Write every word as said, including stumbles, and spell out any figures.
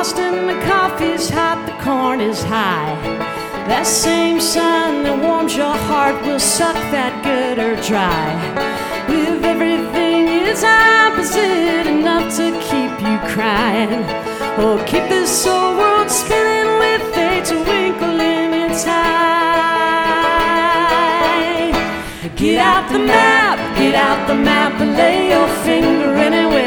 tossed and the coffee's hot, the corn is high. That same sun that warms your heart will suck that gutter dry. With everything it's opposite, enough to keep you crying. Oh, keep this old world spinning with a twinkle in its eye. Get out the map, get out the map and lay your finger anywhere.